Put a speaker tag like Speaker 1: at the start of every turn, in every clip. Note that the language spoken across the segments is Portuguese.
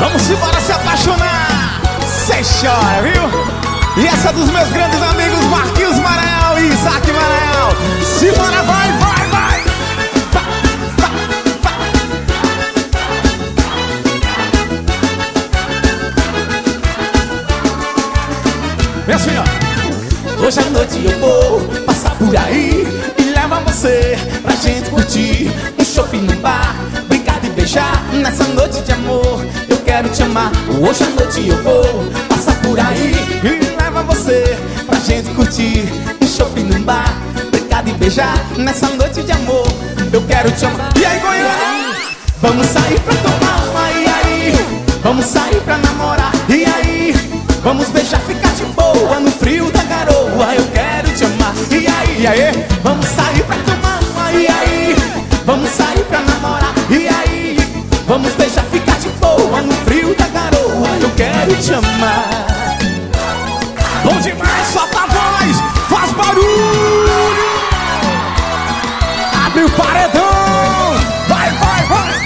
Speaker 1: Vamos embora se apaixonar. Cê chora, viu? E essa dos meus grandes amigos Marquinhos Maranhão e Isaac Maranhão. Simbora, vai, vai, vai. Vem assim, ó.
Speaker 2: Hoje à noite eu vou passar por aí e levar você pra gente curtir um shopping no bar, brincar de beijar. Nessa noite de amor eu quero te amar. Hoje à noite eu vou passar por aí e levar você pra gente curtir um shopping no bar, brincar de beijar. Nessa noite de amor eu quero te amar.
Speaker 1: E aí, Goiânia?
Speaker 2: Vamos sair pra tomar uma, e aí? Vamos sair pra namorar, e aí? Vamos beijar, ficar de boa no frio da garoa. Eu quero te amar, e aí?
Speaker 1: E aí?
Speaker 2: Vamos sair pra tomar uma, e aí? Vamos sair pra namorar, e aí? Vamos beijar, ficar de boa no frio da garoa. Eu quero te amar.
Speaker 1: Bom demais, solta a voz, faz barulho. Abre o paredão. Vai, vai, vai.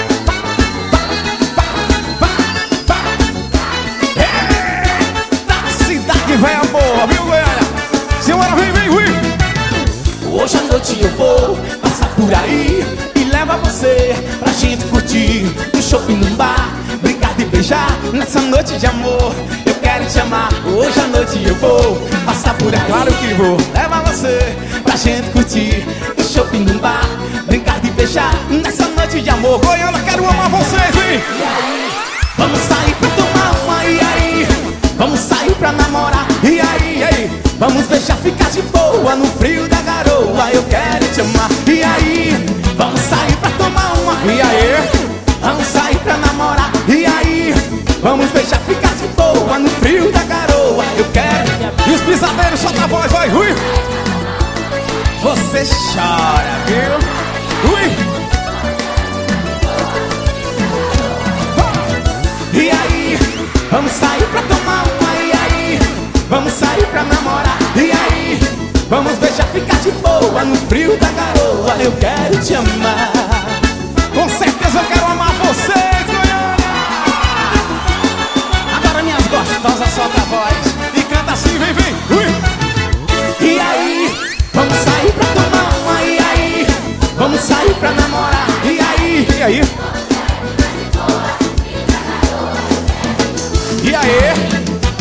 Speaker 1: Cidade velha boa, viu, Goiânia? Senhora, vem, vem, vem.
Speaker 2: Hoje à noite eu vou passar por aí e levar você pra gente curtir um shopping num bar, brincar de beijar. Nessa noite de amor eu quero te amar. Hoje à noite eu vou passar por aí,
Speaker 1: Claro que vou.
Speaker 2: levar você pra gente curtir um shopping num bar, brincar de beijar. Nessa noite de amor,
Speaker 1: Goiânia, quero amar vocês, hein?
Speaker 2: e aí? Vamos sair pra tomar uma, e aí? Vamos sair pra namorar, e aí?
Speaker 1: E aí?
Speaker 2: Vamos beijar, ficar de boa no frio da garoa. Eu quero te amar, e aí? Vamos sair pra tomar uma,
Speaker 1: E aí?
Speaker 2: Vamos sair pra namorar, e aí? Vamos beijar, ficar de boa no frio da garoa. Eu quero te amar.
Speaker 1: E os pisadeiros, solta a voz, vai, Rui. Você chora, viu? Rui.
Speaker 2: E aí? Vamos sair pra tomar uma, e aí? Vamos sair pra namorar, e aí? Vamos beijar, ficar de boa no frio da garoa. Eu quero te amar.
Speaker 1: Com certeza eu quero amar vocês, Goiânia. Agora minhas gostosas, solta a voz e canta assim, vem, vem, Rui.
Speaker 2: E aí? Vamos sair pra tomar uma, e aí? Vamos sair pra namorar, e aí?
Speaker 1: E aí? E aí?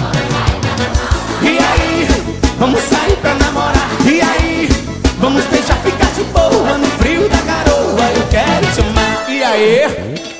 Speaker 2: E aí? Vamos sair pra namorar, e aí? Vamos beijar, ficar de boa no frio da garoa. Eu quero te amar.
Speaker 1: E aí?